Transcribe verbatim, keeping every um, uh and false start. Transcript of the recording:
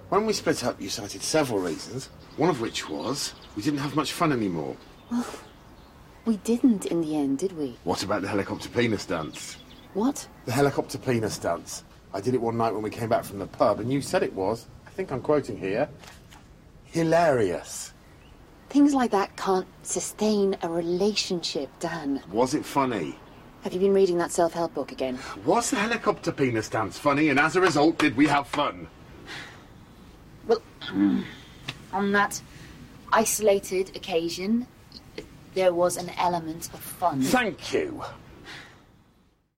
When we split up, you cited several reasons, one of which was we didn't have much fun anymore. Well, we didn't in the end, did we? What about the helicopter penis dance? What? The helicopter penis dance. I did it one night when we came back from the pub, and you said it was, I think I'm quoting here, hilarious. Things like that can't sustain a relationship, Dan. Was it funny? Have you been reading that self-help book again? Was the helicopter penis dance funny, and as a result, did we have fun? Well, on that isolated occasion, there was an element of fun. Thank you.